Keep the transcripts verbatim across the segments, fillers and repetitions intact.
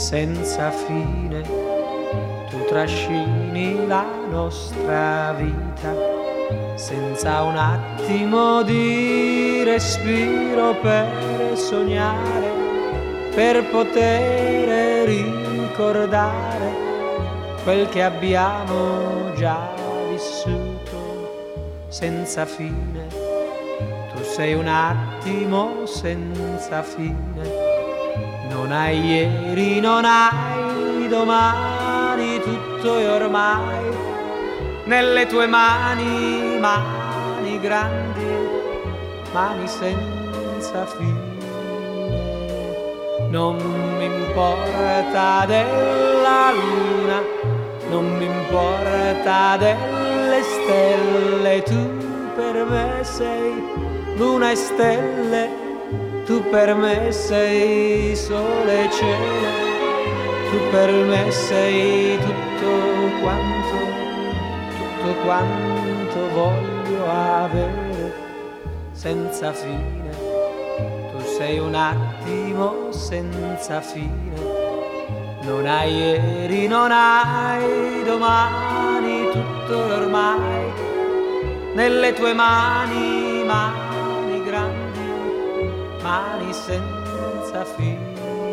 senza fine, tu trascini la nostra vita, senza un attimo di respiro per sognare, per poter ricordare quel che abbiamo già vissuto senza fine. Tu sei un attimo senza fine, non hai ieri, non hai domani, tutto è ormai nelle tue mani, mani grandi, mani senza fine. Non mi importa della luna, non mi importa delle stelle, tu per me sei luna e stelle, tu per me sei sole e cielo, tu per me sei tutto quanto, tutto quanto voglio avere senza fine. Tu sei un attimo senza fine, non hai ieri, non hai domani, tutto è ormai nelle tue mani, mani grandi, mani senza fine.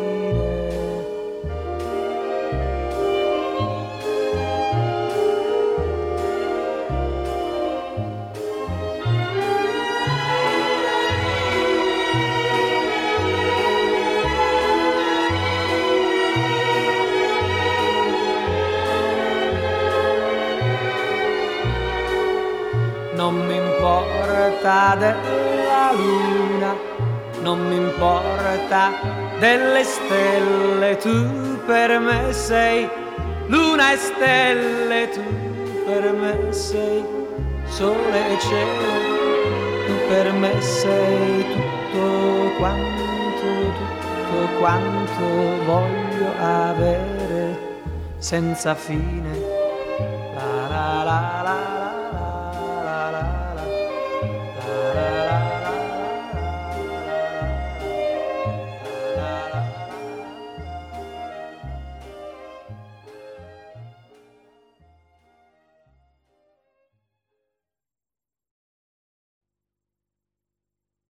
Non mi importa della luna, non mi importa delle stelle, tu per me sei luna e stelle, tu per me sei sole e cielo, tu per me sei tutto quanto, tutto quanto voglio avere senza fine.